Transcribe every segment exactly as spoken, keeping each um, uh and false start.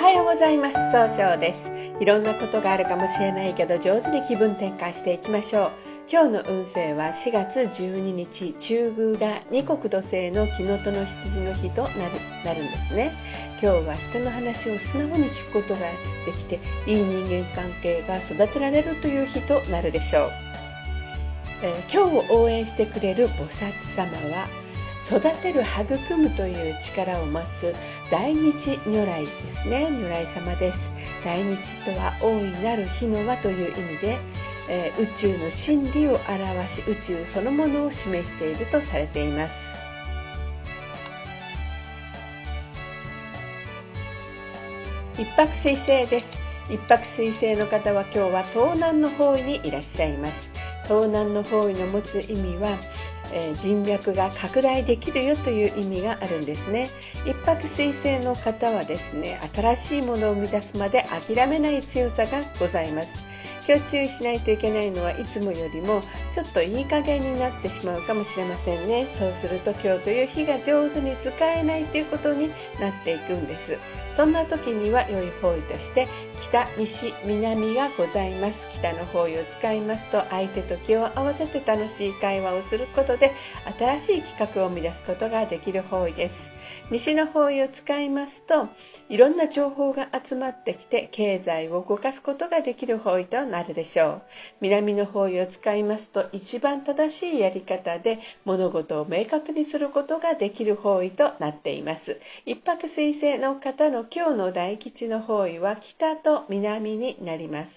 はようございます。総称です。いろんなことがあるかもしれないけど、上手に気分転換していきましょう。今日の運勢はしがつじゅうににち、中宮が二国土星の木のとの羊の日となる、なるんですね。今日は人の話を素直に聞くことができて、いい人間関係が育てられるという日となるでしょう。えー、今日を応援してくれる菩薩様は、育てる育むという力を持つ大日如来ですね。如来様です。大日とは大いなる火の輪という意味で、えー、宇宙の真理を表し、宇宙そのものを示しているとされています。一泊水星です。一泊水星の方は今日は東南の方位にいらっしゃいます。東南の方位の持つ意味は、えー、人脈が拡大できるよという意味があるんですね。一泊水星の方はですね、新しいものを生み出すまで諦めない強さがございます。今日注意しないといけないのはいつもよりもちょっといい加減になってしまうかもしれませんね。そうすると今日という日が上手に使えないということになっていくんです。そんな時には良い方位として北、西、南がございます。北の方位を使いますと、相手と気を合わせて楽しい会話をすることで新しい企画を生み出すことができる方位です。西の方位を使いますと、いろんな情報が集まってきて経済を動かすことができる方位となるでしょう。南の方位を使いますと、一番正しいやり方で物事を明確にすることができる方位となっています。一泊水星の方の今日の大吉の方位は北と南になります。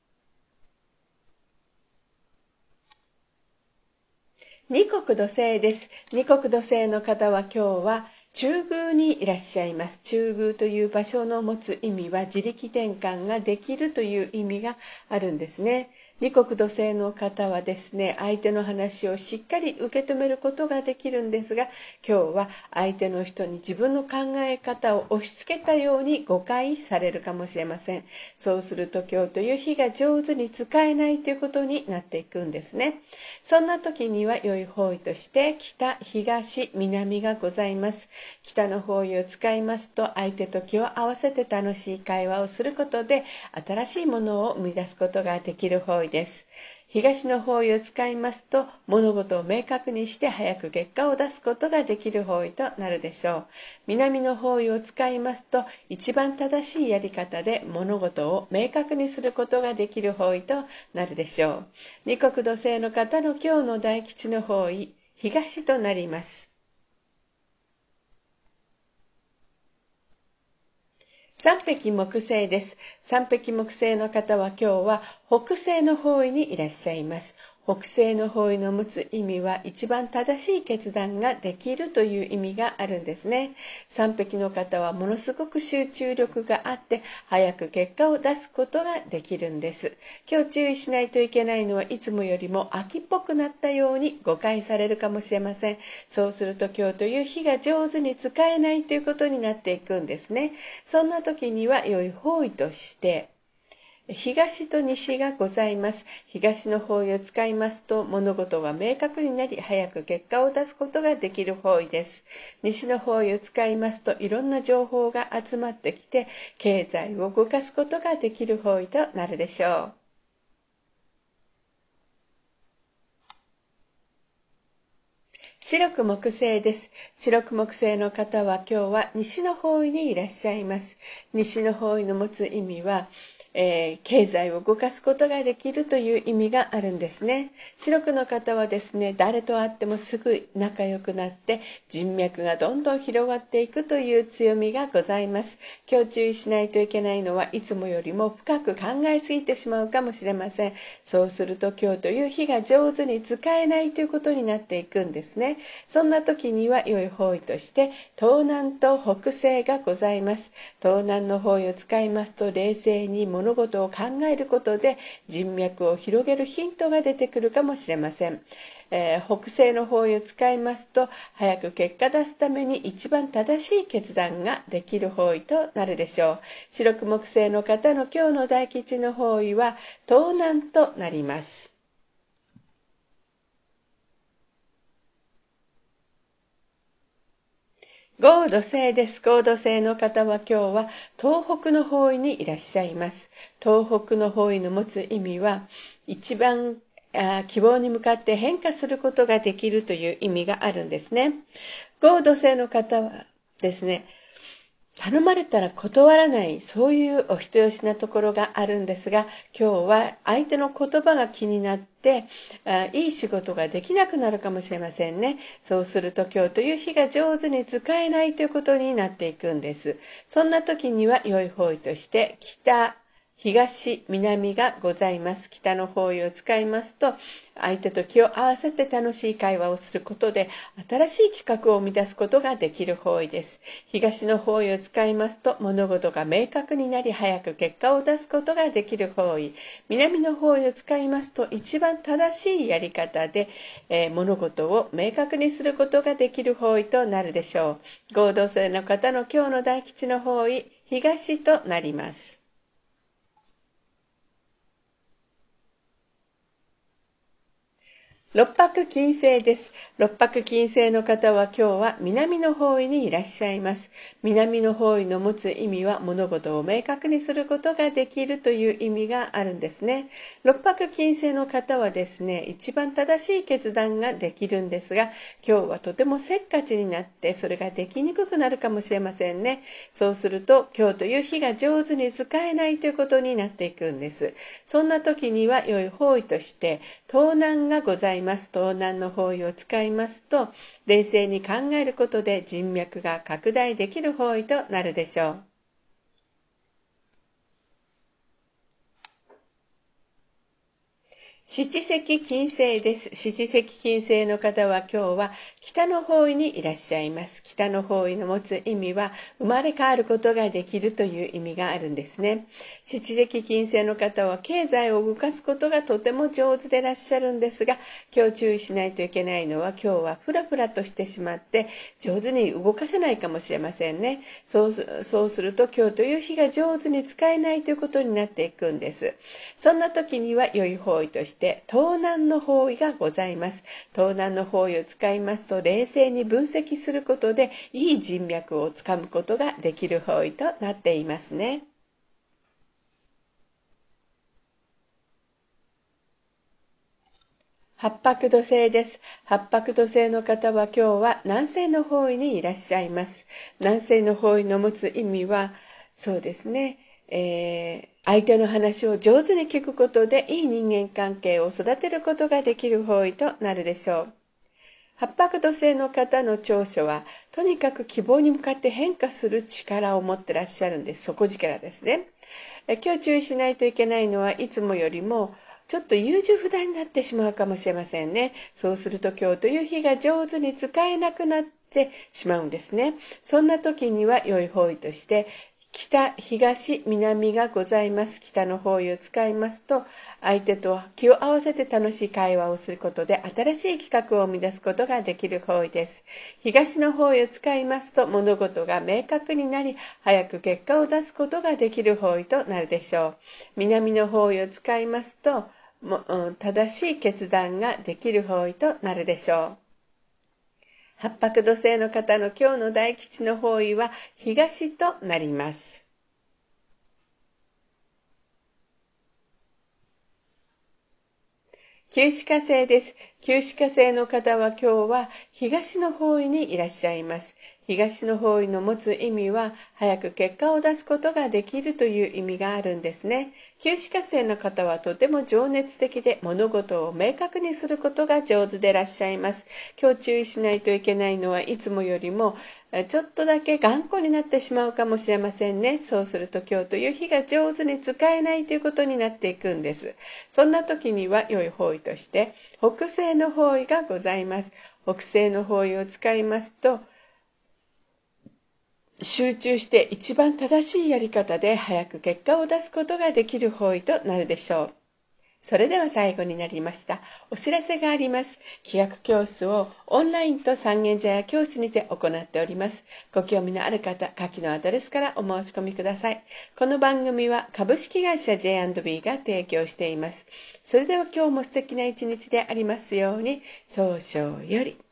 二国土星です。二国土星の方は今日は中宮にいらっしゃいます。中宮という場所の持つ意味は自力転換ができるという意味があるんですね。二国土星の方はですね、相手の話をしっかり受け止めることができるんですが、今日は相手の人に自分の考え方を押し付けたように誤解されるかもしれません。そうすると今日という日が上手に使えないということになっていくんですね。そんな時には良い方位として北、東、南がございます。北の方位を使いますと、相手と気を合わせて楽しい会話をすることで新しいものを生み出すことができる方位です。東の方位を使いますと、物事を明確にして早く結果を出すことができる方位となるでしょう。南の方位を使いますと、一番正しいやり方で物事を明確にすることができる方位となるでしょう。二国土星の方の今日の大吉の方位、東となります。三匹木星です。三匹木星の方は今日は北西の方位にいらっしゃいます。北西の方位の持つ意味は一番正しい決断ができるという意味があるんですね。三匹の方はものすごく集中力があって早く結果を出すことができるんです。今日注意しないといけないのはいつもよりも秋っぽくなったように誤解されるかもしれません。そうすると今日という日が上手に使えないということになっていくんですね。そんな時には良い方位として東と西がございます。東の方位を使いますと物事が明確になり早く結果を出すことができる方位です。西の方位を使いますといろんな情報が集まってきて経済を動かすことができる方位となるでしょう。白く木星です。白く木星の方は今日は西の方位にいらっしゃいます。西の方位の持つ意味はえー、経済を動かすことができるという意味があるんですね。白くの方はですね、誰と会ってもすぐ仲良くなって人脈がどんどん広がっていくという強みがございます。今日注意しないといけないのはいつもよりも深く考えすぎてしまうかもしれません。そうすると今日という日が上手に使えないということになっていくんですね。そんな時には良い方位として東南と北西がございます。東南の方位を使いますと冷静に物事を考えることで人脈を広げるヒントが出てくるかもしれません。えー、北西の方位を使いますと早く結果出すために一番正しい決断ができる方位となるでしょう。白く木星の方の今日の大吉の方位は東南となります。 合土星です。合土星の方は今日は東北の方位にいらっしゃいます。東北の方位の持つ意味は、一番あ希望に向かって変化することができるという意味があるんですね。合土星の方はですね、頼まれたら断らない、そういうお人よしなところがあるんですが、今日は相手の言葉が気になって、あいい仕事ができなくなるかもしれませんね。そうすると今日という日が上手に使えないということになっていくんです。そんな時には良い方位として、北、東、南がございます。北の方位を使いますと、相手と気を合わせて楽しい会話をすることで、新しい企画を生み出すことができる方位です。東の方位を使いますと、物事が明確になり、早く結果を出すことができる方位。南の方位を使いますと、一番正しいやり方で、えー、物事を明確にすることができる方位となるでしょう。合同性の方の今日の大吉の方位、東となります。六白金星です。六白金星の方は今日は南の方位にいらっしゃいます。南の方位の持つ意味は物事を明確にすることができるという意味があるんですね。六白金星の方はですね、一番正しい決断ができるんですが、今日はとてもせっかちになってそれができにくくなるかもしれませんね。そうすると今日という日が上手に使えないということになっていくんです。そんな時には良い方位として東南がございます。東南の方位を使いますと、冷静に考えることで人脈が拡大できる方位となるでしょう。七石金星です。七石金星の方は今日は北の方位にいらっしゃいます。北の方位の持つ意味は生まれ変わることができるという意味があるんですね。七石金星の方は経済を動かすことがとても上手でいらっしゃるんですが、今日注意しないといけないのは、今日はフラフラとしてしまって上手に動かせないかもしれませんね。そう、そうすると今日という日が上手に使えないということになっていくんです。そんな時には良い方位として東南の方位がございます。東南の方位を使いますと、冷静に分析することでいい人脈をつかむことができる方位となっていますね。八白土星です。八白土星の方は今日は南西の方位にいらっしゃいます。南西の方位の持つ意味は、そうですね、えー、相手の話を上手に聞くことでいい人間関係を育てることができる方位となるでしょう。八白土星の方の長所は、とにかく希望に向かって変化する力を持ってらっしゃるんです。底力ですね。え今日注意しないといけないのは、いつもよりもちょっと優柔不断になってしまうかもしれませんね。そうすると今日という日が上手に使えなくなってしまうんですね。そんな時には良い方位として、北、東、南がございます。北の方位を使いますと、相手と気を合わせて楽しい会話をすることで新しい企画を生み出すことができる方位です。東の方位を使いますと、物事が明確になり、早く結果を出すことができる方位となるでしょう。南の方位を使いますと、もうん、正しい決断ができる方位となるでしょう。八白土星の方の今日の大吉の方位は東となります。九死火星です。九死火星の方は今日は東の方位にいらっしゃいます。東の方位の持つ意味は、早く結果を出すことができるという意味があるんですね。九死火星の方はとても情熱的で、物事を明確にすることが上手でいらっしゃいます。今日注意しないといけないのは、いつもよりもちょっとだけ頑固になってしまうかもしれませんね。そうすると今日という日が上手に使えないということになっていくんです。そんな時には良い方位として北西の方位がございます。北西の方位を使いますと、集中して一番正しいやり方で早く結果を出すことができる方位となるでしょう。それでは最後になりました。お知らせがあります。気学教室をオンラインと三軒茶屋教室にて行っております。ご興味のある方、下記のアドレスからお申し込みください。この番組は株式会社 ジェイアンドビー が提供しています。それでは今日も素敵な一日でありますように、早々より。